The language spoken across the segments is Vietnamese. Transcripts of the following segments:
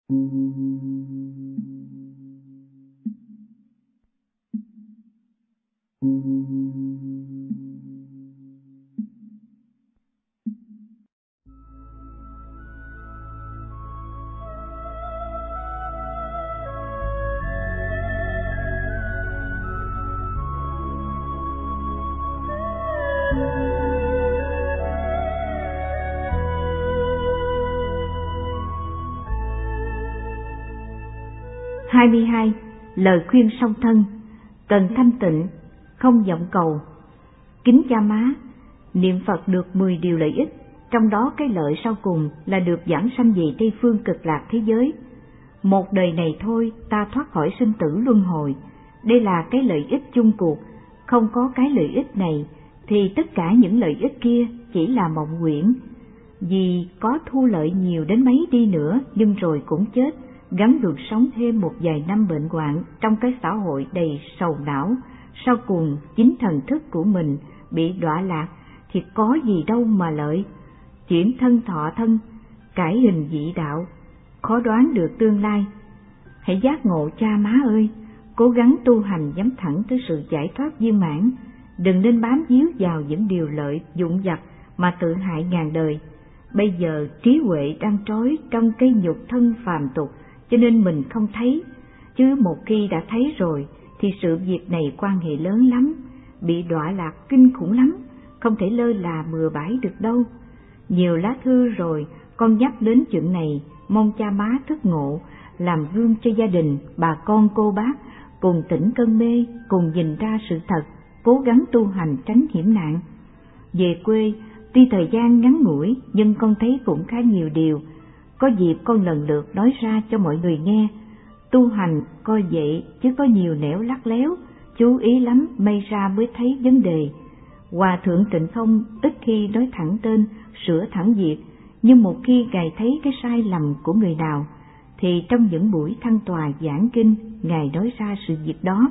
22. Lời khuyên song thân. Cần thanh tịnh, không vọng cầu. Kính cha má, niệm Phật được 10 điều lợi ích, trong đó cái lợi sau cùng là được giảng sanh về Tây phương cực lạc thế giới. Một đời này thôi ta thoát khỏi sinh tử luân hồi. Đây là cái lợi ích chung cuộc. Không có cái lợi ích này thì tất cả những lợi ích kia chỉ là mộng huyễn. Vì có thu lợi nhiều đến mấy đi nữa nhưng rồi cũng chết, gắn gượng sống thêm một vài năm bệnh hoạn trong cái xã hội đầy sầu não. Sau cùng chính thần thức của mình bị đọa lạc thì có gì đâu mà lợi. Chuyển thân thọ thân, cải hình dị đạo, khó đoán được tương lai. Hãy giác ngộ cha má ơi, cố gắng tu hành nhắm thẳng tới sự giải thoát viên mãn. Đừng nên bám víu vào những điều lợi dụng vặt mà tự hại ngàn đời. Bây giờ trí huệ đang trói trong cái nhục thân phàm tục, cho nên mình không thấy, chứ một khi đã thấy rồi thì sự việc này quan hệ lớn lắm, bị đọa lạc kinh khủng lắm, không thể lơ là bừa bãi được đâu. Nhiều lá thư rồi con nhắc đến chuyện này, mong cha má thức ngộ, làm gương cho gia đình, bà con cô bác, cùng tỉnh cơn mê, cùng nhìn ra sự thật, cố gắng tu hành tránh hiểm nạn. Về quê, tuy thời gian ngắn ngủi nhưng con thấy cũng khá nhiều điều. Có dịp con lần lượt nói ra cho mọi người nghe. Tu hành coi vậy chứ có nhiều nẻo lắt léo, chú ý lắm may ra mới thấy vấn đề. Hòa thượng Tịnh Không ít khi nói thẳng tên, sửa thẳng việc, nhưng một khi Ngài thấy cái sai lầm của người nào thì trong những buổi thăng tòa giảng kinh Ngài nói ra sự việc đó.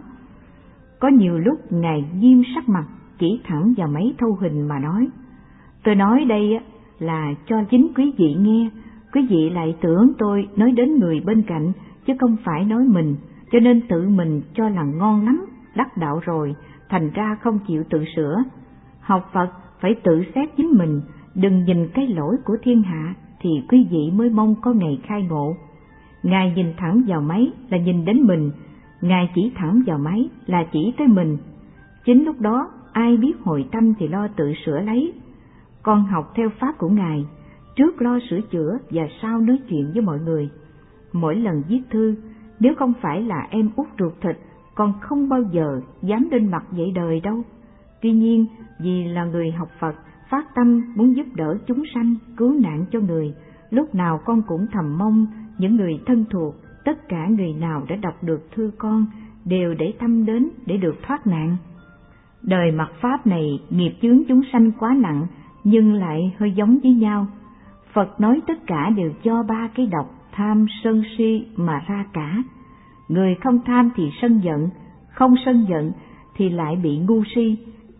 Có nhiều lúc Ngài nghiêm sắc mặt, chỉ thẳng vào máy thâu hình mà nói: tôi nói đây là cho chính quý vị nghe, quý vị lại tưởng tôi nói đến người bên cạnh chứ không phải nói mình, cho nên tự mình cho là ngon lắm, đắc đạo rồi, thành ra không chịu tự sửa. Học Phật phải tự xét chính mình, đừng nhìn cái lỗi của thiên hạ thì quý vị mới mong có ngày khai ngộ. Ngài nhìn thẳng vào máy là nhìn đến mình, Ngài chỉ thẳng vào máy là chỉ tới mình. Chính lúc đó ai biết hồi tâm thì lo tự sửa lấy. Con học theo pháp của Ngài, trước lo sửa chữa và sau nói chuyện với mọi người. Mỗi lần viết thư, nếu không phải là em út ruột thịt, con không bao giờ dám lên mặt dạy đời đâu. Tuy nhiên, vì là người học Phật, phát tâm muốn giúp đỡ chúng sanh, cứu nạn cho người, lúc nào con cũng thầm mong những người thân thuộc, tất cả người nào đã đọc được thư con đều để thăm đến để được thoát nạn. Đời mạt Pháp này nghiệp chướng chúng sanh quá nặng, nhưng lại hơi giống với nhau. Phật nói tất cả đều do ba cái độc tham sân si mà ra cả. Người không tham thì sân giận, không sân giận thì lại bị ngu si.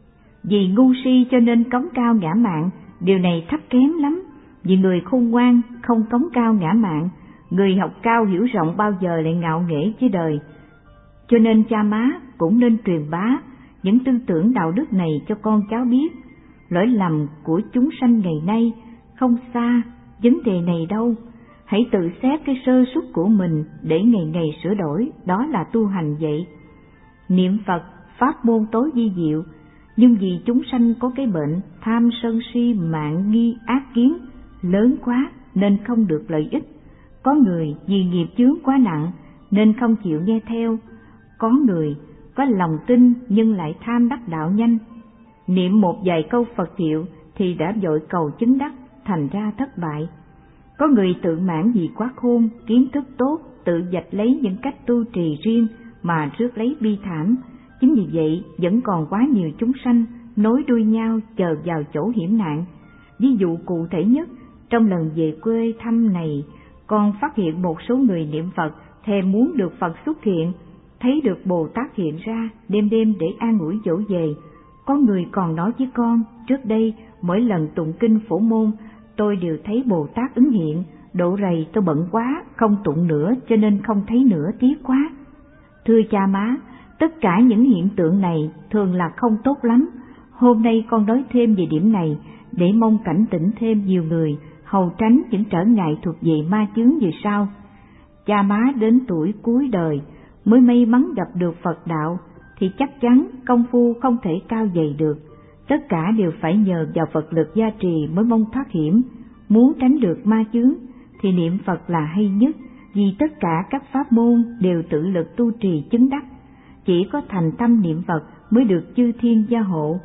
Vì ngu si cho nên cống cao ngã mạn, điều này thấp kém lắm. Vì người khôn ngoan không cống cao ngã mạn, người học cao hiểu rộng bao giờ lại ngạo nghễ với đời. Cho nên cha má cũng nên truyền bá những tư tưởng đạo đức này cho con cháu biết. Lỗi lầm của chúng sanh ngày nay không xa vấn đề này đâu. Hãy tự xét cái sơ suất của mình để ngày ngày sửa đổi, đó là tu hành vậy. Niệm Phật, pháp môn tối vi diệu, nhưng vì chúng sanh có cái bệnh tham sân si mạn nghi ác kiến lớn quá nên không được lợi ích. Có người vì nghiệp chướng quá nặng nên không chịu nghe theo. Có người có lòng tin nhưng lại tham đắc đạo nhanh. Niệm một vài câu Phật hiệu thì đã vội cầu chứng đắc, thành ra thất bại. Có người tự mãn vì quá khôn, kiến thức tốt, tự vạch lấy những cách tu trì riêng mà rước lấy bi thảm. Chính vì vậy vẫn còn quá nhiều chúng sanh nối đuôi nhau chờ vào chỗ hiểm nạn. Ví dụ cụ thể nhất, trong lần về quê thăm này, con phát hiện một số người niệm Phật thèm muốn được Phật xuất hiện, thấy được Bồ Tát hiện ra đêm đêm để an ủi dỗ về. Có người còn nói với con, trước đây mỗi lần tụng kinh Phổ Môn tôi đều thấy Bồ Tát ứng hiện, Độ rầy tôi bận quá, không tụng nữa cho nên không thấy nữa, tiếc quá. Thưa cha má, tất cả những hiện tượng này thường là không tốt lắm. Hôm nay con nói thêm về điểm này để mong cảnh tỉnh thêm nhiều người, hầu tránh những trở ngại thuộc về ma chướng về sau. Cha má đến tuổi cuối đời mới may mắn gặp được Phật đạo thì chắc chắn công phu không thể cao dày được. Tất cả đều phải nhờ vào Phật lực gia trì mới mong thoát hiểm. Muốn tránh được ma chướng thì niệm Phật là hay nhất, vì tất cả các pháp môn đều tự lực tu trì chứng đắc. Chỉ có thành tâm niệm Phật mới được chư thiên gia hộ.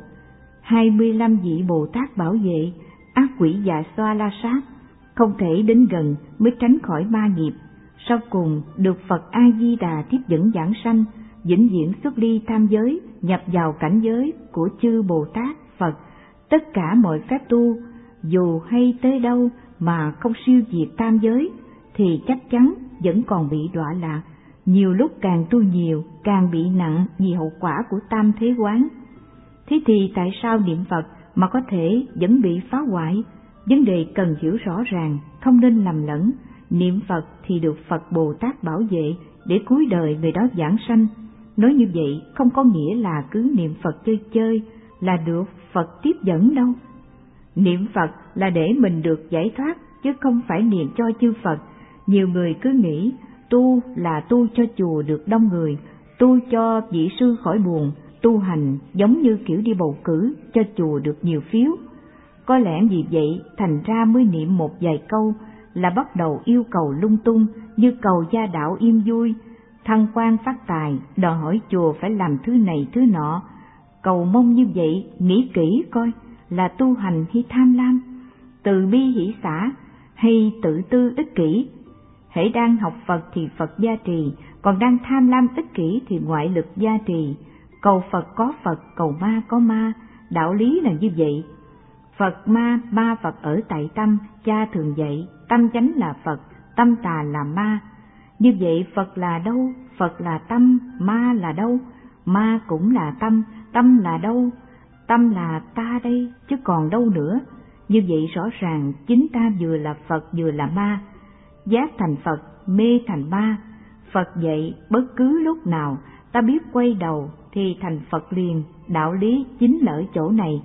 25 vị Bồ Tát bảo vệ, ác quỷ dạ xoa la sát, không thể đến gần mới tránh khỏi ma nghiệp. Sau cùng được Phật A Di Đà tiếp dẫn giảng sanh, vĩnh viễn xuất ly tam giới, nhập vào cảnh giới của chư Bồ Tát Phật. Tất cả mọi phép tu dù hay tới đâu mà không siêu diệt tam giới thì chắc chắn vẫn còn bị đọa lạc. Nhiều lúc càng tu nhiều càng bị nặng vì hậu quả của tam thế quán. Thế thì tại sao niệm Phật mà có thể vẫn bị phá hoại? Vấn đề cần hiểu rõ ràng, không nên lầm lẫn. Niệm Phật thì được Phật Bồ Tát bảo vệ để cuối đời người đó giảng sanh. Nói như vậy không có nghĩa là cứ niệm Phật chơi chơi là được Phật tiếp dẫn đâu. Niệm Phật là để mình được giải thoát, chứ không phải niệm cho chư Phật. Nhiều người cứ nghĩ tu là tu cho chùa được đông người, tu cho vị sư khỏi buồn, tu hành giống như kiểu đi bầu cử cho chùa được nhiều phiếu. Có lẽ vì vậy thành ra mới niệm một vài câu là bắt đầu yêu cầu lung tung, như cầu gia đạo yên vui, thăng quan phát tài, đòi hỏi chùa phải làm thứ này thứ nọ. Cầu mong như vậy, nghĩ kỹ coi là tu hành hay tham lam, từ bi hỷ xả hay tự tư ích kỷ. Hễ đang học Phật thì Phật gia trì, còn đang tham lam ích kỷ thì ngoại lực gia trì. Cầu Phật có Phật, cầu ma có ma, đạo lý là như vậy. Phật ma, ma Phật ở tại tâm, cha thường dạy, tâm chánh là Phật, tâm tà là ma. Như vậy Phật là đâu? Phật là tâm, ma là đâu? Ma cũng là tâm là đâu? Tâm là ta đây, chứ còn đâu nữa. Như vậy rõ ràng chính ta vừa là Phật vừa là ma. Giác thành Phật, mê thành ma. Phật dạy bất cứ lúc nào ta biết quay đầu thì thành Phật liền, đạo lý chính là ở chỗ này.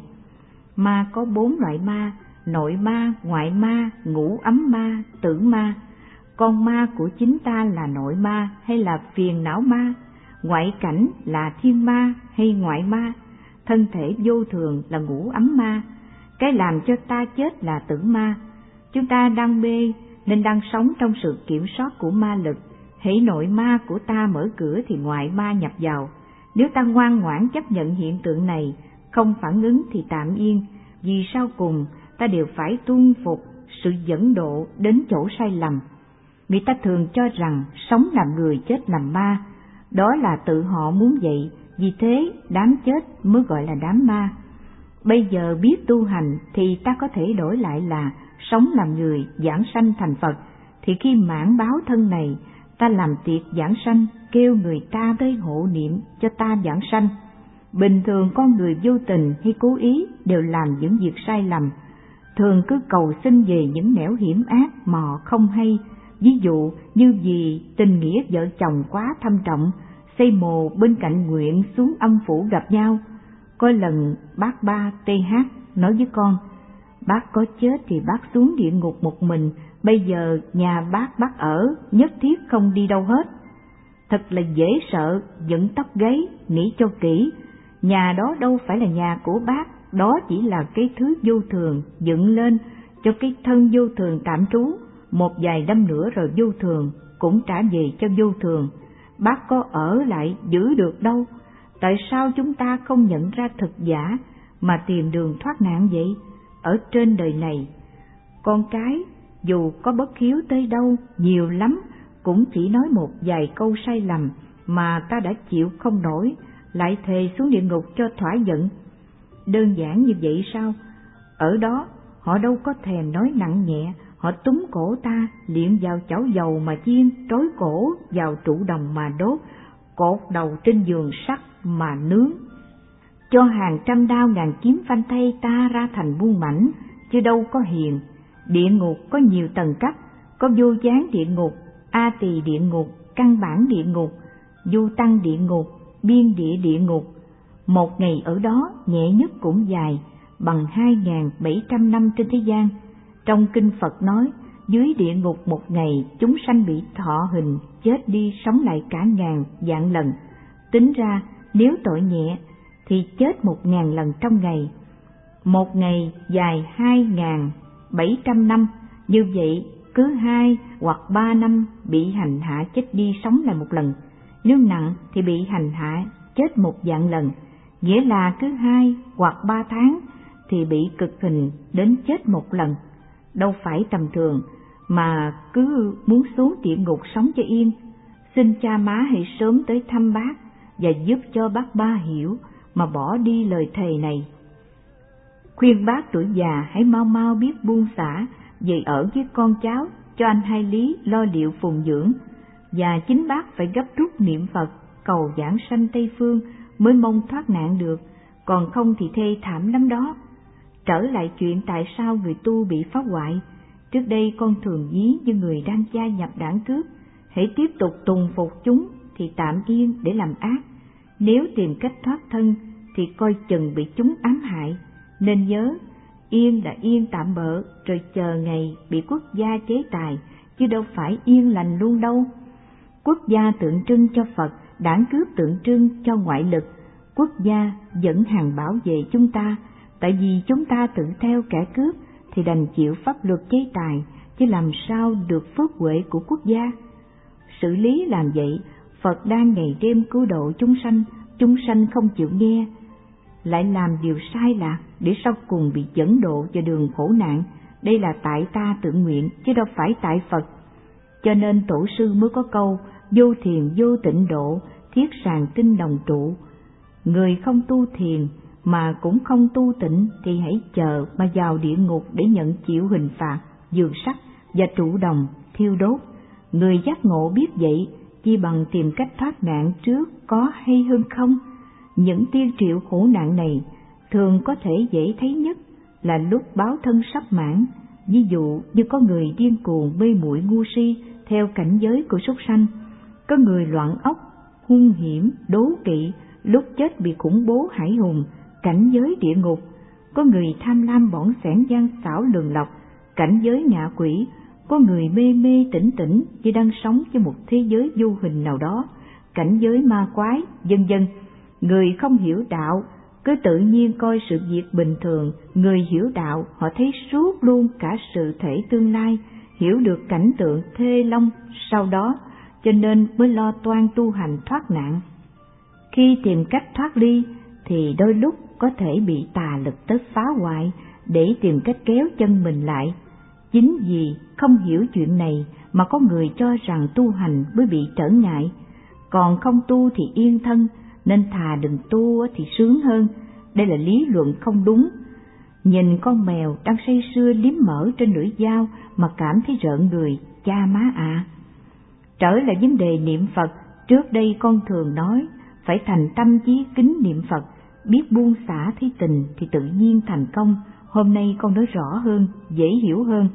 Ma có 4 loại ma: nội ma, ngoại ma, ngũ ấm ma, tử ma. Con ma của chính ta là nội ma hay là phiền não ma? Ngoại cảnh là thiên ma hay ngoại ma? Thân thể vô thường là ngũ ấm ma. Cái làm cho ta chết là tử ma. Chúng ta đang mê nên đang sống trong sự kiểm soát của ma lực. Hễ nội ma của ta mở cửa thì ngoại ma nhập vào. Nếu ta ngoan ngoãn chấp nhận hiện tượng này, không phản ứng thì tạm yên, vì sau cùng ta đều phải tuân phục sự dẫn độ đến chỗ sai lầm. Người ta thường cho rằng sống làm người chết làm ma, đó là tự họ muốn vậy, vì thế đám chết mới gọi là đám ma. Bây giờ biết tu hành thì ta có thể đổi lại là sống làm người, giảng sanh thành Phật, thì khi mãn báo thân này, ta làm tiệc giảng sanh, kêu người ta tới hộ niệm cho ta giảng sanh. Bình thường con người vô tình hay cố ý đều làm những việc sai lầm, thường cứ cầu xin về những nẻo hiểm ác mà họ không hay. Ví dụ như vì tình nghĩa vợ chồng quá thâm trọng, xây mồ bên cạnh nguyện xuống âm phủ gặp nhau. Có lần bác Ba TH nói với con: bác có chết thì bác xuống địa ngục một mình, bây giờ nhà bác ở, nhất thiết không đi đâu hết. Thật là dễ sợ, dựng tóc gáy, nghĩ cho kỹ. Nhà đó đâu phải là nhà của bác, đó chỉ là cái thứ vô thường dựng lên cho cái thân vô thường tạm trú. Một vài năm nữa rồi vô thường cũng trả về cho vô thường. Bác có ở lại giữ được đâu. Tại sao chúng ta không nhận ra thực giả mà tìm đường thoát nạn vậy? Ở trên đời này, con cái dù có bất hiếu tới đâu, nhiều lắm cũng chỉ nói một vài câu sai lầm mà ta đã chịu không nổi, lại thề xuống địa ngục cho thỏa giận. Đơn giản như vậy sao? Ở đó họ đâu có thèm nói nặng nhẹ, họ túm cổ ta liệng vào chảo dầu mà chiên, trói cổ vào trụ đồng mà đốt, cột đầu trên giường sắt mà nướng, cho hàng trăm đao ngàn kiếm phanh thay ta ra thành muôn mảnh, chứ đâu có hiền. Địa ngục có nhiều tầng cấp, có vô gián địa ngục, a tỳ địa ngục, căn bản địa ngục, du tăng địa ngục, biên địa địa ngục. Một ngày ở đó nhẹ nhất cũng dài bằng 2.700 năm trên thế gian. Trong kinh Phật nói, dưới địa ngục một ngày chúng sanh bị thọ hình, chết đi sống lại cả ngàn vạn lần. Tính ra nếu tội nhẹ thì chết 1.000 lần trong ngày. Một ngày dài 2.700 năm, như vậy cứ 2 hoặc 3 năm bị hành hạ chết đi sống lại một lần. Nếu nặng thì bị hành hạ chết 1.000 lần, nghĩa là cứ 2 hoặc 3 tháng thì bị cực hình đến chết một lần. Đâu phải tầm thường mà cứ muốn xuống địa ngục sống cho yên. Xin cha má hãy sớm tới thăm bác và giúp cho bác Ba hiểu mà bỏ đi lời thề này. Khuyên bác tuổi già hãy mau mau biết buông xả, về ở với con cháu, cho anh Hai Lý lo liệu phụng dưỡng, và chính bác phải gấp rút niệm Phật cầu giảng sanh Tây Phương mới mong thoát nạn được, còn không thì thê thảm lắm đó. Trở lại chuyện tại sao người tu bị phá hoại, trước đây con thường ví như người đang gia nhập đảng cướp, hãy tiếp tục tùng phục chúng thì tạm yên để làm ác, nếu tìm cách thoát thân thì coi chừng bị chúng ám hại. Nên nhớ, yên là yên tạm bợ, rồi chờ ngày bị quốc gia chế tài, chứ đâu phải yên lành luôn đâu. Quốc gia tượng trưng cho Phật, đảng cướp tượng trưng cho ngoại lực. Quốc gia dẫn hàng bảo vệ chúng ta, tại vì chúng ta tự theo kẻ cướp thì đành chịu pháp luật chế tài, chứ làm sao được phước huệ của quốc gia. Xử lý làm vậy, Phật đang ngày đêm cứu độ chúng sanh không chịu nghe, lại làm điều sai lạc để sau cùng bị dẫn độ vào đường khổ nạn. Đây là tại ta tự nguyện chứ đâu phải tại Phật. Cho nên tổ sư mới có câu vô thiền vô tịnh độ, thiết sàng tinh đồng trụ. Người không tu thiền mà cũng không tu tịnh thì hãy chờ mà vào địa ngục để nhận chịu hình phạt, dường sắc và trụ đồng, thiêu đốt. Người giác ngộ biết vậy, chi bằng tìm cách thoát nạn trước có hay hơn không? Những tiên triệu khổ nạn này thường có thể dễ thấy nhất là lúc báo thân sắp mãn. Ví dụ như có người điên cuồng mê muội ngu si theo cảnh giới của súc sanh, có người loạn óc, hung hiểm, đố kỵ, lúc chết bị khủng bố hải hùng, cảnh giới địa ngục, có người tham lam bỏng sẻn gian xảo lường lọc, cảnh giới ngạ quỷ, có người mê mê tỉnh tỉnh như đang sống trong một thế giới vô hình nào đó, cảnh giới ma quái, vân vân. Người không hiểu đạo cứ tự nhiên coi sự việc bình thường, người hiểu đạo họ thấy suốt luôn cả sự thể tương lai, hiểu được cảnh tượng thê long sau đó, cho nên mới lo toan tu hành thoát nạn. Khi tìm cách thoát ly thì đôi lúc có thể bị tà lực tới phá hoại để tìm cách kéo chân mình lại. Chính vì không hiểu chuyện này mà có người cho rằng tu hành mới bị trở ngại, còn không tu thì yên thân, nên thà đừng tu thì sướng hơn. Đây là lý luận không đúng. Nhìn con mèo đang say sưa liếm mỡ trên lưỡi dao mà cảm thấy rợn người, cha má ạ. Trở lại vấn đề niệm Phật, trước đây con thường nói phải thành tâm chí kính niệm Phật, biết buông xả thấy tình thì tự nhiên thành công. Hôm nay con nói rõ hơn, dễ hiểu hơn.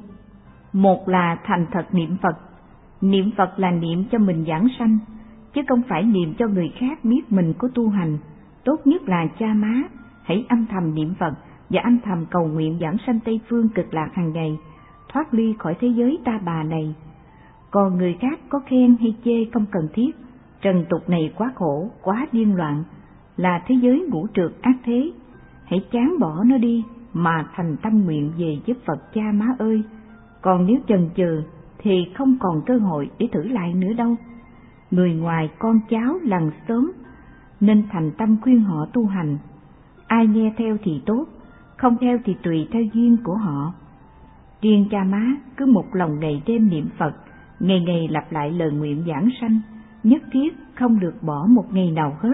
Một là thành thật niệm Phật. Niệm Phật là niệm cho mình giảng sanh, chứ không phải niệm cho người khác biết mình có tu hành. Tốt nhất là cha má hãy âm thầm niệm Phật và âm thầm cầu nguyện giảng sanh Tây Phương cực lạc hàng ngày, thoát ly khỏi thế giới ta bà này. Còn người khác có khen hay chê không cần thiết. Trần tục này quá khổ, quá điên loạn, là thế giới ngũ trượt ác thế. Hãy chán bỏ nó đi mà thành tâm nguyện về giúp Phật cha má ơi. Còn nếu chần chừ thì không còn cơ hội để thử lại nữa đâu. Người ngoài con cháu làng xóm nên thành tâm khuyên họ tu hành. Ai nghe theo thì tốt, không theo thì tùy theo duyên của họ. Riêng cha má cứ một lòng ngày đêm niệm Phật, ngày ngày lặp lại lời nguyện giảng sanh, nhất thiết không được bỏ một ngày nào hết.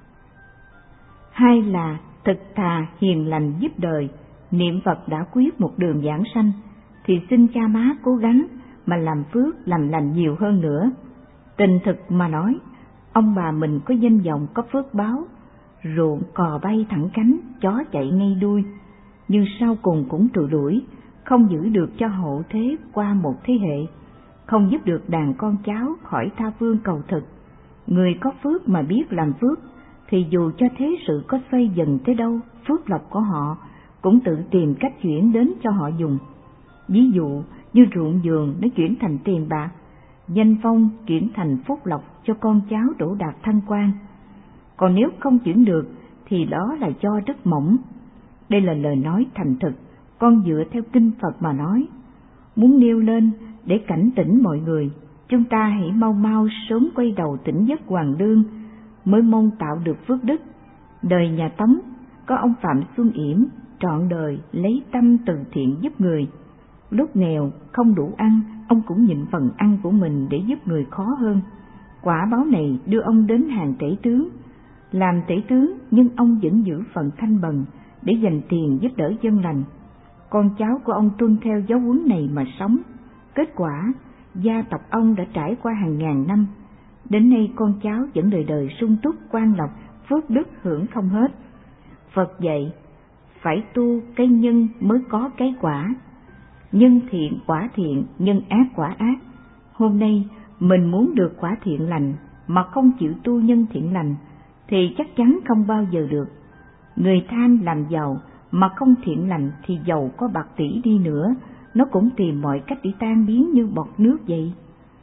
Hai là thực thà hiền lành giúp đời. Niệm Phật đã quyết một đường giảng sanh thì xin cha má cố gắng mà làm phước làm lành nhiều hơn nữa. Tình thực mà nói, ông bà mình có danh vọng có phước báo, ruộng cò bay thẳng cánh, chó chạy ngay đuôi, nhưng sau cùng cũng trụi đuổi, không giữ được cho hậu thế qua một thế hệ. không giúp được đàn con cháu khỏi tha phương cầu thực. Người có phước mà biết làm phước, thì dù cho thế sự có xoay dần tới đâu, phước lộc của họ cũng tự tìm cách chuyển đến cho họ dùng. Ví dụ như ruộng vườn nó chuyển thành tiền bạc, danh phong chuyển thành phúc lộc cho con cháu đỗ đạt thăng quan. Còn nếu không chuyển được thì đó là do đất mỏng. Đây là lời nói thành thực, con dựa theo kinh Phật mà nói. Muốn nêu lên để cảnh tỉnh mọi người, chúng ta hãy mau mau sớm quay đầu tỉnh giấc hoàn lương, mới mong tạo được phước đức. Đời nhà Tống có ông Phạm Xuân Yểm, trọn đời lấy tâm từ thiện giúp người. Lúc nghèo không đủ ăn, ông cũng nhịn phần ăn của mình để giúp người khó hơn. Quả báo này đưa ông đến hàng tể tướng. Làm tể tướng nhưng ông vẫn giữ phần thanh bần để dành tiền giúp đỡ dân lành. Con cháu của ông tuân theo giáo huấn này mà sống. Kết quả, gia tộc ông đã trải qua hàng ngàn năm. Đến nay con cháu vẫn đời đời sung túc, quan lộc, phước đức hưởng không hết. Phật dạy, phải tu cái nhân mới có cái quả. Nhân thiện quả thiện, nhân ác quả ác. Hôm nay mình muốn được quả thiện lành mà không chịu tu nhân thiện lành thì chắc chắn không bao giờ được. Người tham làm giàu mà không thiện lành thì giàu có bạc tỷ đi nữa, nó cũng tìm mọi cách để tan biến như bọt nước vậy.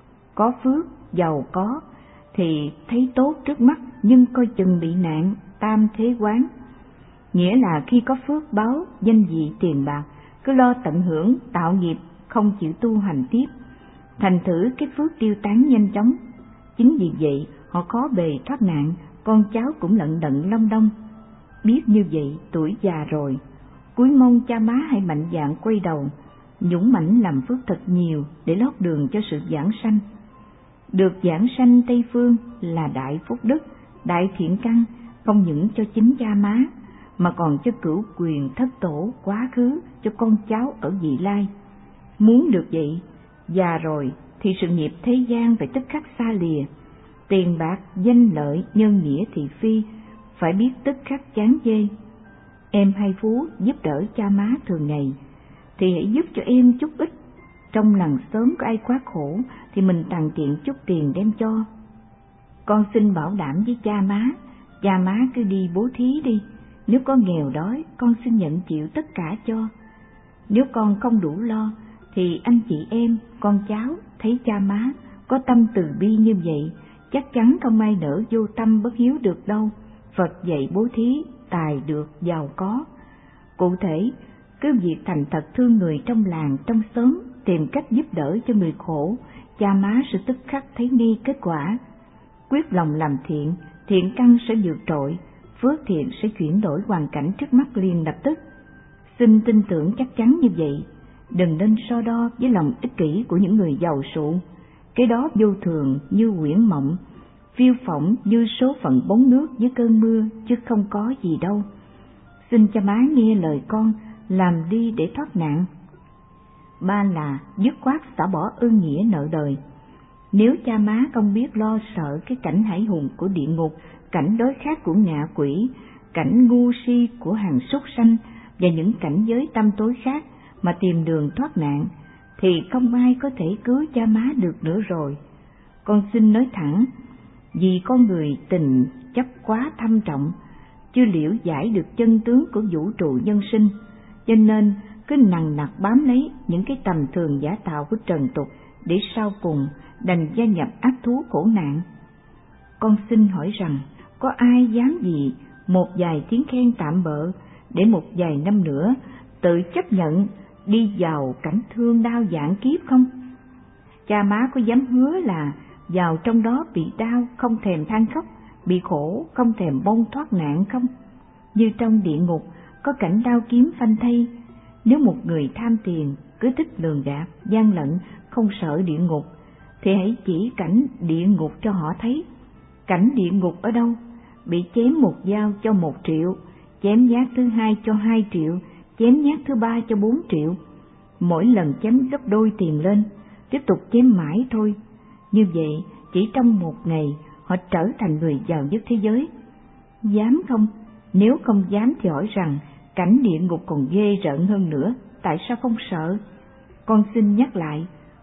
Có phước, giàu có thì thấy tốt trước mắt, nhưng coi chừng bị nạn tam thế quán. Nghĩa là khi có phước báo, danh vị, tiền bạc, cứ lo tận hưởng, tạo nghiệp, không chịu tu hành tiếp. Thành thử cái phước tiêu tán nhanh chóng. Chính vì vậy họ khó bề thoát nạn, con cháu cũng lận đận long đong. Biết như vậy, tuổi già rồi, cúi mong cha má hãy mạnh dạn quay đầu, dũng mãnh làm phước thật nhiều để lót đường cho sự giảng sanh. Được giảng sanh Tây Phương là đại phúc đức, đại thiện căn, không những cho chính cha má mà còn cho cửu quyền thất tổ quá khứ, cho con cháu ở vị lai. Muốn được vậy, già rồi thì sự nghiệp thế gian phải tức khắc xa lìa. Tiền bạc, danh lợi, nhân nghĩa thị phi phải biết tức khắc chán chê. Em hay phú giúp đỡ cha má thường ngày thì hãy giúp cho em chút ít. Trong làng xóm có ai quá khổ thì mình tặng tiện chút tiền đem cho. Con xin bảo đảm với cha má cứ đi bố thí đi. Nếu có nghèo đói, con xin nhận chịu tất cả cho. Nếu con không đủ lo thì anh chị em, con cháu thấy cha má có tâm từ bi như vậy, chắc chắn không ai nỡ vô tâm bất hiếu được đâu. Phật dạy bố thí, tài được, giàu có. Cụ thể, cứ việc thành thật thương người trong làng, trong xóm, tìm cách giúp đỡ cho người khổ, cha má sẽ tức khắc thấy ngay kết quả. Quyết lòng làm thiện, thiện căn sẽ vượt trội, phước thiện sẽ chuyển đổi hoàn cảnh trước mắt liền lập tức. Xin tin tưởng chắc chắn như vậy, đừng nên so đo với lòng ích kỷ của những người giàu sụ. Cái đó vô thường như huyễn mộng, phiêu phỏng như số phận bóng nước dưới cơn mưa, chứ không có gì đâu. Xin cha má nghe lời con, làm đi để thoát nạn. Ba là dứt khoát xả bỏ ơn nghĩa nợ đời. Nếu cha má không biết lo sợ cái cảnh hải hùng của địa ngục, cảnh đói khát của ngạ quỷ, cảnh ngu si của hàng súc sanh và những cảnh giới tăm tối khác mà tìm đường thoát nạn, thì không ai có thể cứu cha má được nữa rồi. Con xin nói thẳng, vì con người tình chấp quá thâm trọng, chưa liễu giải được chân tướng của vũ trụ nhân sinh, cho nên cứ nằng nặc bám lấy những cái tầm thường giả tạo của trần tục, để sau cùng đành gia nhập ác thú khổ nạn. Con xin hỏi rằng, có ai dám gì một vài tiếng khen tạm bợ để một vài năm nữa tự chấp nhận đi vào cảnh thương đau vạn kiếp không? Cha má có dám hứa là vào trong đó bị đau không thèm than khóc, bị khổ không thèm mong thoát nạn không? Như trong địa ngục có cảnh đao kiếm phanh thây, nếu một người tham tiền cứ thích lường gạt, gian lận, không sợ địa ngục, thì hãy chỉ cảnh địa ngục cho họ thấy. Cảnh địa ngục ở đâu? Bị chém một dao cho 1 triệu, chém nhát thứ 2 cho 2 triệu, chém nhát thứ 3 cho 4 triệu. Mỗi lần chém gấp đôi tiền lên, tiếp tục chém mãi thôi. Như vậy, chỉ trong 1 ngày, họ trở thành người giàu nhất thế giới. Dám không? Nếu không dám thì hỏi rằng, cảnh địa ngục còn ghê rợn hơn nữa, tại sao không sợ? Con xin nhắc lại,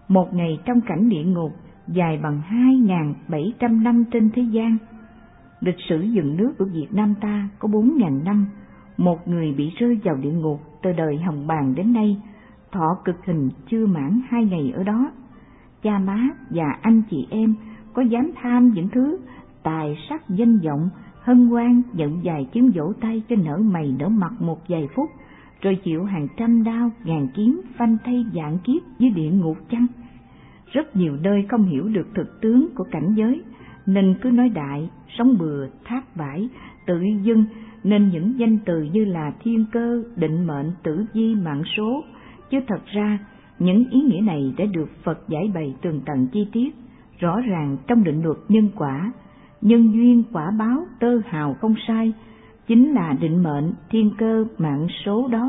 Một ngày trong cảnh địa ngục dài bằng 2.700 năm trên thế gian. Lịch sử dựng nước của Việt Nam ta có 4.000 năm, một người bị rơi vào địa ngục từ đời Hồng Bàng đến nay, thọ cực hình chưa mãn 2 ngày ở đó. Cha má và anh chị em có dám tham những thứ tài sắc danh vọng, hân hoan nhận vài tiếng vỗ tay cho nở mày nở mặt một vài phút, rồi chịu hàng trăm đao ngàn kiếm phanh thay vạn kiếp dưới địa ngục chăng? Rất nhiều nơi không hiểu được thực tướng của cảnh giới, nên cứ nói đại, sống bừa, thác bãi, tự dưng, nên những danh từ như là thiên cơ, định mệnh, tử vi, mạng số, chứ thật ra những ý nghĩa này đã được Phật giải bày tường tận chi tiết, rõ ràng trong định luật nhân quả. Nhân duyên quả báo tơ hào không sai, chính là định mệnh, thiên cơ, mạng số đó.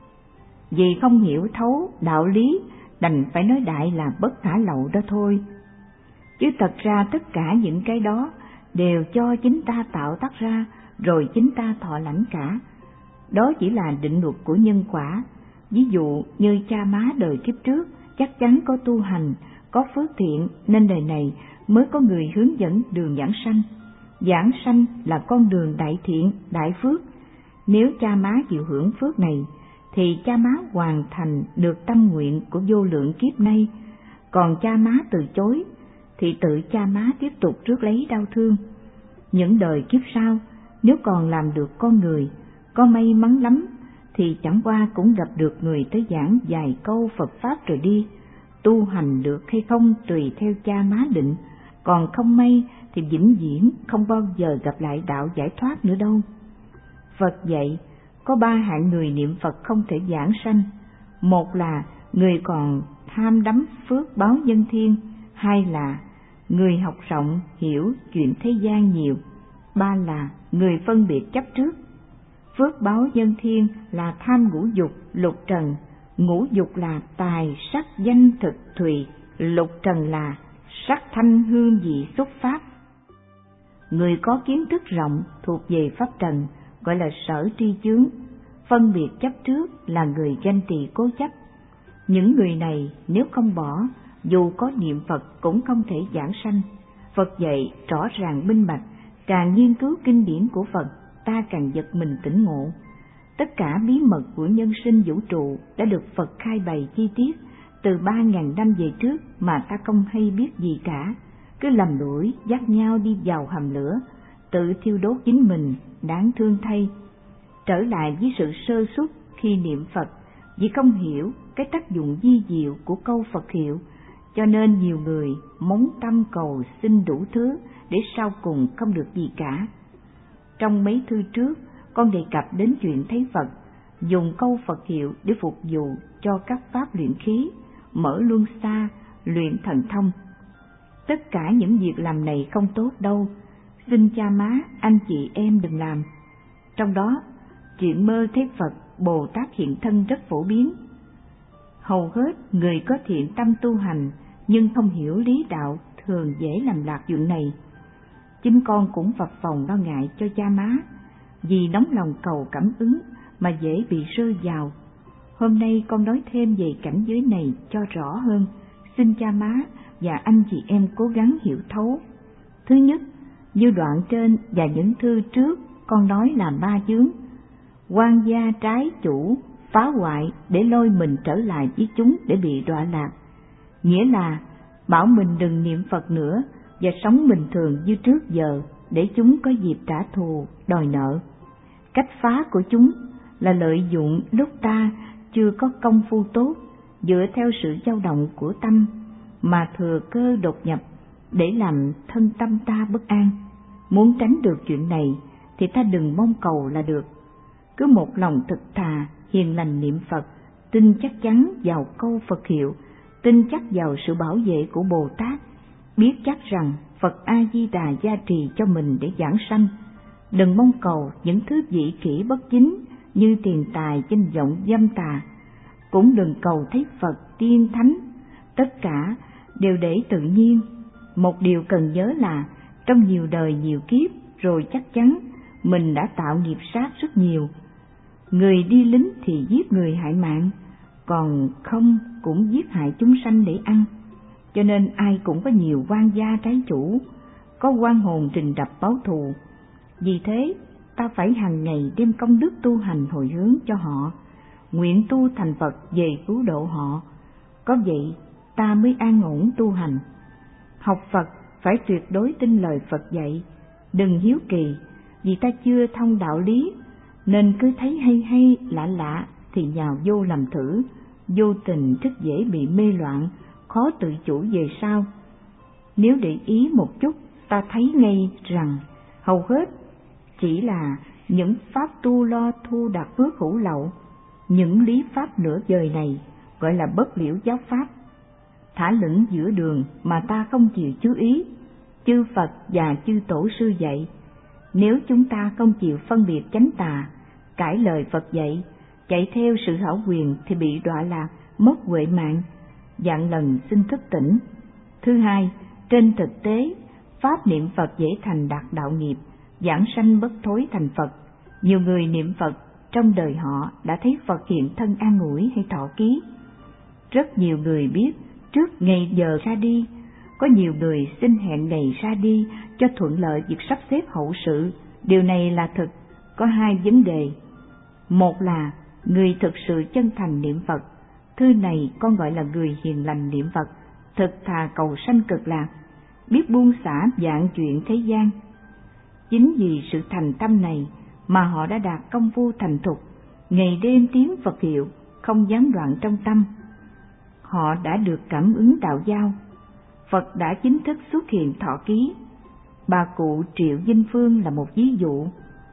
Vì không hiểu thấu đạo lý, đành phải nói đại là bất khả lậu đó thôi. Chứ thật ra tất cả những cái đó đều cho chính ta tạo tác ra, rồi chính ta thọ lãnh cả. Đó chỉ là định luật của nhân quả. Ví dụ như cha má đời kiếp trước chắc chắn có tu hành, có phước thiện, nên đời này mới có người hướng dẫn đường giảng sanh. Giảng sanh là con đường đại thiện, đại phước. Nếu cha má chịu hưởng phước này, thì cha má hoàn thành được tâm nguyện của vô lượng kiếp nay. Còn cha má từ chối, thì tự cha má tiếp tục rước lấy đau thương. Những đời kiếp sau, nếu còn làm được con người, có may mắn lắm, thì chẳng qua cũng gặp được người tới giảng vài câu Phật Pháp rồi đi. Tu hành được hay không tùy theo cha má định, còn không may thì vĩnh viễn không bao giờ gặp lại đạo giải thoát nữa đâu. Phật dạy, có 3 hạng người niệm Phật không thể giảng sanh. Một là người còn tham đắm phước báo nhân thiên, 2 là người học rộng hiểu chuyện thế gian nhiều, 3 là người phân biệt chấp trước. Phước báo nhân thiên là tham ngũ dục, lục trần. Ngũ dục là tài, sắc, danh, thực, thùy. Lục trần là sắc, thanh, hương, vị, xúc, pháp. Người có kiến thức rộng thuộc về pháp trần, gọi là sở tri chướng. Phân biệt chấp trước là người ganh tị cố chấp. Những người này nếu không bỏ, dù có niệm Phật cũng không thể giảng sanh. Phật dạy rõ ràng minh bạch, càng nghiên cứu kinh điển của Phật, ta càng giật mình tỉnh ngộ. Tất cả bí mật của nhân sinh vũ trụ đã được Phật khai bày chi tiết từ 3.000 năm về trước mà ta không hay biết gì cả, cứ lầm lũi dắt nhau đi vào hầm lửa, tự thiêu đốt chính mình, đáng thương thay. Trở lại với sự sơ suất khi niệm Phật, vì không hiểu cái tác dụng vi diệu của câu Phật hiệu, cho nên nhiều người móng tâm cầu xin đủ thứ để sau cùng không được gì cả. Trong mấy thư trước, con đề cập đến chuyện thấy Phật dùng câu Phật hiệu để phục vụ cho các pháp luyện khí, mở luân xa, luyện thần thông. Tất cả những việc làm này không tốt đâu, xin cha má, anh chị em đừng làm. Trong đó, chuyện mơ thấy Phật, Bồ Tát hiện thân rất phổ biến. Hầu hết người có thiện tâm tu hành nhưng không hiểu lý đạo thường dễ làm lạc chuyện này. Chính con cũng phập phồng lo ngại cho cha má, vì nóng lòng cầu cảm ứng mà dễ bị rơi vào. Hôm nay con nói thêm về cảnh giới này cho rõ hơn, xin cha má và anh chị em cố gắng hiểu thấu. Thứ nhất, như đoạn trên và những thư trước con nói là 3 chướng: quan gia trái chủ, phá hoại để lôi mình trở lại với chúng để bị đọa lạc. Nghĩa là bảo mình đừng niệm Phật nữa và sống bình thường như trước giờ để chúng có dịp trả thù, đòi nợ. Cách phá của chúng là lợi dụng lúc ta chưa có công phu tốt, dựa theo sự dao động của tâm mà thừa cơ đột nhập để làm thân tâm ta bất an. Muốn tránh được chuyện này thì ta đừng mong cầu là được. Cứ một lòng thực thà, hiền lành niệm Phật, tin chắc chắn vào câu Phật hiệu, tin chắc vào sự bảo vệ của Bồ Tát, biết chắc rằng Phật A-di-đà gia trì cho mình để giảng sanh. Đừng mong cầu những thứ vị kỷ bất chính như tiền tài, danh vọng, dâm tà. Cũng đừng cầu thấy Phật, tiên, thánh. Tất cả đều để tự nhiên. Một điều cần nhớ là trong nhiều đời nhiều kiếp rồi chắc chắn mình đã tạo nghiệp sát rất nhiều. Người đi lính thì giết người hại mạng, còn không cũng giết hại chúng sanh để ăn. cho nên ai cũng có nhiều oan gia trái chủ, có oan hồn rình rập báo thù. Vì thế, ta phải hàng ngày đem công đức tu hành hồi hướng cho họ, nguyện tu thành Phật về cứu độ họ. Có vậy, ta mới an ổn tu hành. Học Phật phải tuyệt đối tin lời Phật dạy, đừng hiếu kỳ, vì ta chưa thông đạo lý, nên cứ thấy hay hay lạ lạ thì nhào vô làm thử, vô tình rất dễ bị mê loạn, khó tự chủ về sau. Nếu để ý một chút, ta thấy ngay rằng hầu hết chỉ là những pháp tu lo thu đạt phước hữu lậu, những lý pháp nửa vời này gọi là bất liễu giáo pháp, thả lửng giữa đường mà ta không chịu chú ý. Chư Phật và chư Tổ sư dạy, nếu chúng ta không chịu phân biệt chánh tà, cãi lời Phật dạy, chạy theo sự hão quyền thì bị đọa lạc, mất huệ mạng, vạn lần xin thức tỉnh. Thứ hai, trên thực tế, pháp niệm Phật dễ thành đạt đạo nghiệp, giảng sanh bất thối thành Phật. Nhiều người niệm Phật trong đời họ đã thấy Phật hiện thân an ủi hay thọ ký. Rất nhiều người biết trước ngày giờ ra đi, có nhiều người xin hẹn ngày ra đi cho thuận lợi việc sắp xếp hậu sự. Điều này là thực, có hai vấn đề. Một là người thực sự chân thành niệm Phật, thư này con gọi là người hiền lành niệm Phật, thực thà cầu sanh cực lạc, biết buông xả vạn chuyện thế gian. Chính vì sự thành tâm này mà họ đã đạt công phu thành thục, ngày đêm tiếng Phật hiệu, không gián đoạn trong tâm. Họ đã được cảm ứng đạo giao, Phật đã chính thức xuất hiện thọ ký. Bà cụ Triệu Vinh Phương là một ví dụ,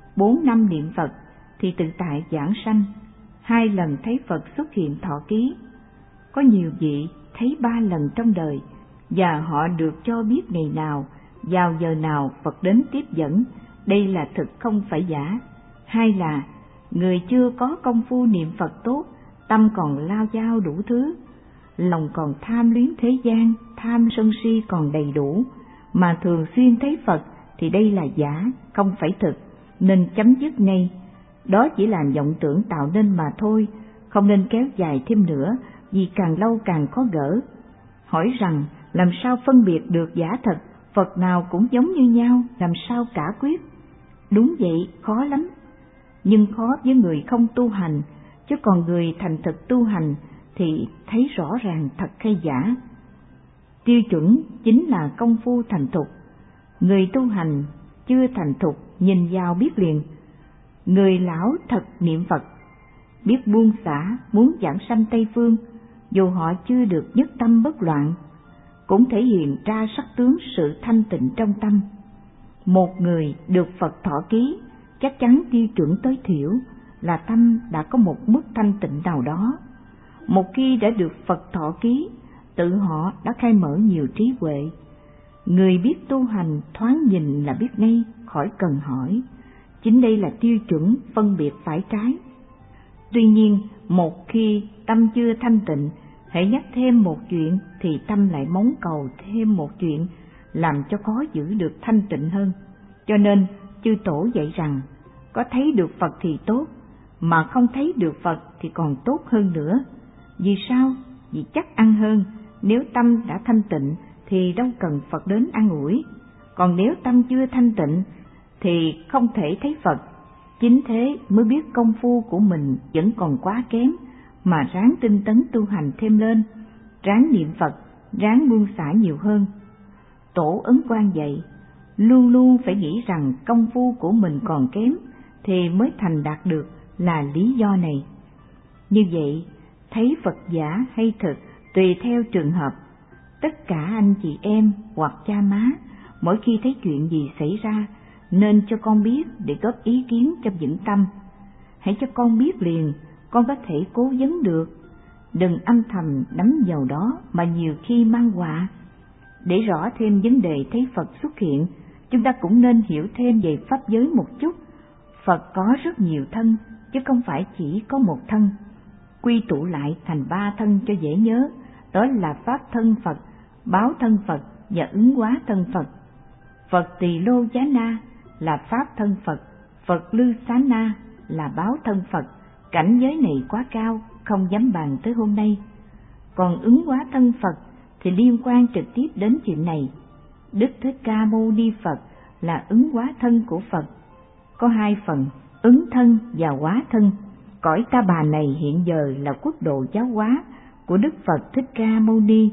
4 năm niệm Phật thì tự tại giảng sanh, 2 lần thấy Phật xuất hiện thọ ký. Có nhiều vị thấy 3 lần trong đời, và họ được cho biết ngày nào, vào giờ nào Phật đến tiếp dẫn. Đây là thực không phải giả. Hai là người chưa có công phu niệm Phật tốt, tâm còn lao dao đủ thứ, lòng còn tham luyến thế gian, tham sân si còn đầy đủ, mà thường xuyên thấy Phật thì đây là giả, không phải thực, nên chấm dứt ngay. Đó chỉ là vọng tưởng tạo nên mà thôi, không nên kéo dài thêm nữa, vì càng lâu càng khó gỡ. Hỏi rằng làm sao phân biệt được giả thật, Phật nào cũng giống như nhau, làm sao cả quyết? Đúng vậy, khó lắm, nhưng khó với người không tu hành, chứ còn người thành thực tu hành thì thấy rõ ràng thật hay giả. Tiêu chuẩn chính là công phu thành thục. Người tu hành chưa thành thục nhìn vào biết liền. Người lão thật niệm Phật, biết buông xả, muốn giảng sanh Tây Phương, dù họ chưa được nhất tâm bất loạn, cũng thể hiện ra sắc tướng sự thanh tịnh trong tâm. Một người được Phật thọ ký, chắc chắn tiêu chuẩn tối thiểu là tâm đã có một mức thanh tịnh nào đó. Một khi đã được Phật thọ ký, tự họ đã khai mở nhiều trí huệ. Người biết tu hành thoáng nhìn là biết ngay, khỏi cần hỏi. Chính đây là tiêu chuẩn phân biệt phải trái. Tuy nhiên, một khi tâm chưa thanh tịnh, hãy nhắc thêm một chuyện thì tâm lại mong cầu thêm một chuyện, làm cho khó giữ được thanh tịnh hơn. Cho nên, chư Tổ dạy rằng, có thấy được Phật thì tốt, mà không thấy được Phật thì còn tốt hơn nữa. Vì sao? Vì chắc ăn hơn, nếu tâm đã thanh tịnh thì đâu cần Phật đến an ủi. Còn nếu tâm chưa thanh tịnh thì không thể thấy Phật. Chính thế mới biết công phu của mình vẫn còn quá kém, mà ráng tinh tấn tu hành thêm lên, ráng niệm Phật, ráng buông xả nhiều hơn. Tổ Ấn Quang dạy, luôn luôn phải nghĩ rằng công phu của mình còn kém thì mới thành đạt được là lý do này. Như vậy, thấy Phật giả hay thực tùy theo trường hợp. Tất cả anh chị em hoặc cha má, mỗi khi thấy chuyện gì xảy ra, nên cho con biết để góp ý kiến cho vững tâm. Hãy cho con biết liền, con có thể cố vấn được. Đừng âm thầm đắm vào đó mà nhiều khi mang họa. Để rõ thêm vấn đề thấy Phật xuất hiện, chúng ta cũng nên hiểu thêm về pháp giới một chút. Phật có rất nhiều thân, chứ không phải chỉ có một thân. Quy tụ lại thành 3 thân cho dễ nhớ, đó là Pháp thân Phật, Báo thân Phật và Ứng hóa thân Phật. Phật Tỳ Lô Giá Na là Pháp thân Phật, Phật Lư Xá Na là Báo thân Phật. Cảnh giới này quá cao, không dám bàn tới hôm nay. Còn Ứng hóa thân Phật thì liên quan trực tiếp đến chuyện này. Đức Thích Ca Mâu Ni Phật là ứng hóa thân của Phật. Có hai phần, ứng thân và hóa thân. Cõi Ta Bà này hiện giờ là quốc độ giáo hóa của Đức Phật Thích Ca Mâu Ni,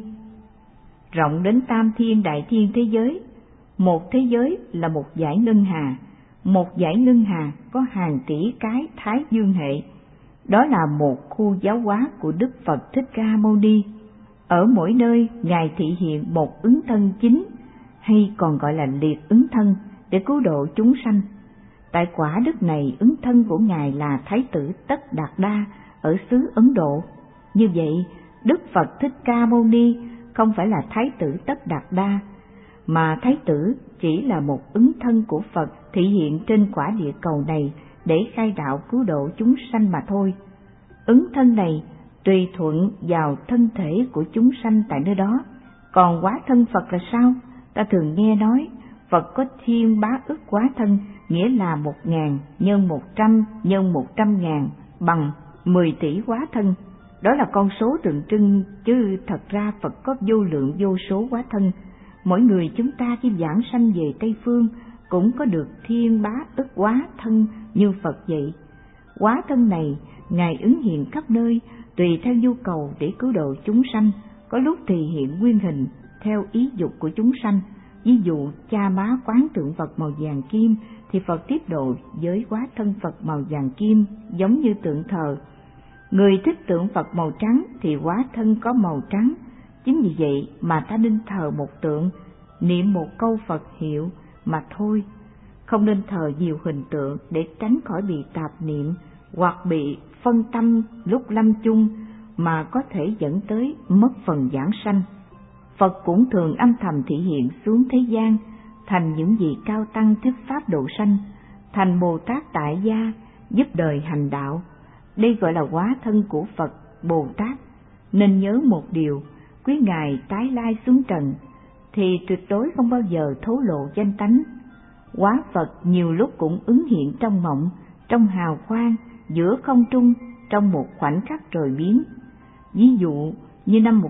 rộng đến tam thiên đại thiên thế giới. Một thế giới là một dải ngân hà, một dải ngân hà có hàng tỷ cái thái dương hệ. Đó là một khu giáo hóa của Đức Phật Thích Ca Mâu Ni. Ở mỗi nơi Ngài thị hiện một ứng thân chính, hay còn gọi là liệt ứng thân, để cứu độ chúng sanh. Tại quả đất này, ứng thân của Ngài là Thái tử Tất Đạt Đa ở xứ Ấn Độ. Như vậy, Đức Phật Thích Ca Mâu Ni không phải là Thái tử Tất Đạt Đa, mà Thái tử chỉ là một ứng thân của Phật thị hiện trên quả địa cầu này để khai đạo cứu độ chúng sanh mà thôi. Ứng thân này tùy thuận vào thân thể của chúng sanh tại nơi đó. Còn hóa thân Phật là sao? Ta thường nghe nói Phật có thiên bá ức hóa thân, nghĩa là 1.000 nhân 100 nhân 100.000 bằng 10 tỷ hóa thân. Đó là con số tượng trưng, chứ thật ra Phật có vô lượng vô số hóa thân. Mỗi người chúng ta khi giảng sanh về Tây Phương cũng có được thiên bá ức hóa thân như Phật vậy. Hóa thân này Ngài ứng hiện khắp nơi tùy theo nhu cầu để cứu độ chúng sanh, có lúc thì hiện nguyên hình theo ý dục của chúng sanh. Ví dụ Cha Má quán tượng Phật màu vàng kim thì Phật tiếp độ với hóa thân Phật màu vàng kim giống như tượng thờ. Người thích tượng Phật màu trắng thì hóa thân có màu trắng. Chính vì vậy mà ta nên thờ một tượng, niệm một câu Phật hiệu mà thôi, không nên thờ nhiều hình tượng để tránh khỏi bị tạp niệm hoặc bị phân tâm lúc lâm chung mà có thể dẫn tới mất phần giảng sanh. Phật cũng thường âm thầm thị hiện xuống thế gian thành những vị cao tăng thuyết pháp độ sanh, thành Bồ Tát tại gia giúp đời hành đạo. Đây gọi là hóa thân của Phật Bồ Tát. Nên nhớ một điều, quý ngài tái lai xuống trần thì tuyệt đối không bao giờ thố lộ danh tánh. Hóa Phật nhiều lúc cũng ứng hiện trong mộng, trong hào quang, giữa không trung, trong một khoảnh khắc rồi biến. Ví dụ như năm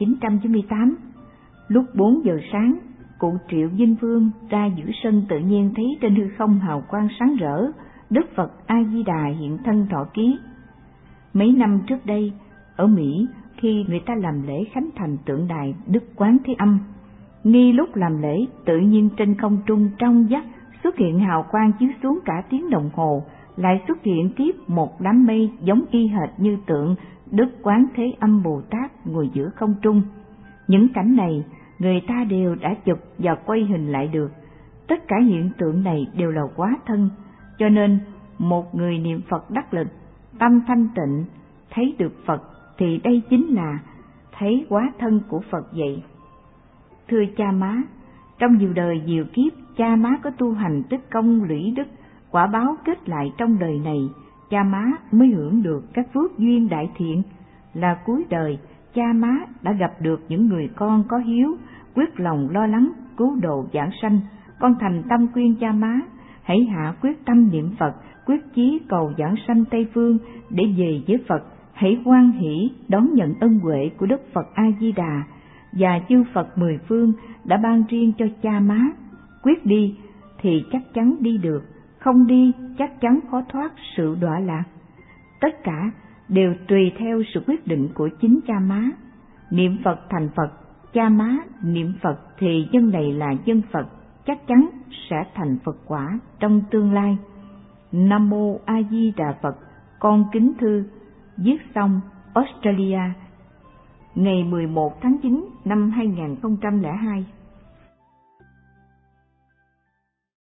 1998, lúc 4 giờ sáng, cụ Triệu Vinh Vương ra giữa sân tự nhiên thấy trên hư không hào quang sáng rỡ, Đức Phật A Di Đà hiện thân thọ ký. Mấy năm trước đây, ở Mỹ, khi người ta làm lễ khánh thành tượng đài Đức Quán Thế Âm, nghi lúc làm lễ, tự nhiên trên không trung trong vắt xuất hiện hào quang chiếu xuống cả tiếng đồng hồ, lại xuất hiện tiếp một đám mây giống y hệt như tượng Đức Quán Thế Âm Bồ Tát ngồi giữa không trung. Những cảnh này người ta đều đã chụp và quay hình lại được. Tất cả hiện tượng này đều là hóa thân, cho nên một người niệm Phật đắc lực, tâm thanh tịnh, thấy được Phật thì đây chính là thấy hóa thân của Phật vậy. Thưa Cha Má, trong nhiều đời nhiều kiếp, Cha Má có tu hành tích công lũy đức, quả báo kết lại trong đời này, Cha Má mới hưởng được các phước duyên đại thiện. Là cuối đời, Cha Má đã gặp được những người con có hiếu, quyết lòng lo lắng cứu độ giảng sanh. Con thành tâm khuyên Cha Má hãy hạ quyết tâm niệm Phật, quyết chí cầu giảng sanh Tây Phương để về với Phật. Hãy hoan hỷ đón nhận ân huệ của Đức Phật A Di Đà và chư Phật mười phương đã ban riêng cho Cha Má. Quyết đi thì chắc chắn đi được, không đi chắc chắn khó thoát sự đọa lạc. Tất cả đều tùy theo sự quyết định của chính Cha Má. Niệm Phật thành Phật, Cha Má niệm Phật thì dân này là dân Phật, chắc chắn sẽ thành Phật quả trong tương lai. Nam Mô A Di Đà Phật. Con kính thư, viết xong Australia, ngày 11 tháng 9 năm 2002.